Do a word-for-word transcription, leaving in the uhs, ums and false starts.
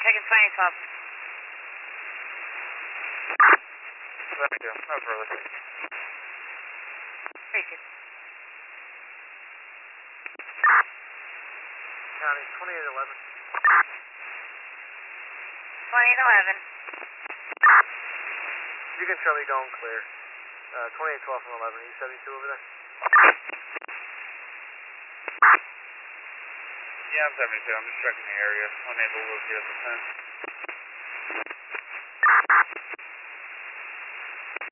taking twenty twelve. Thank you. No further. Appreciate it. County, twenty-eight eleven. twenty-eight eleven. You can show me going clear. Uh, twenty-eight twelve from eleven. Are you seventy-two over there? Yeah, I'm seventy-two. I'm just checking the area. Unable to locate at the fence.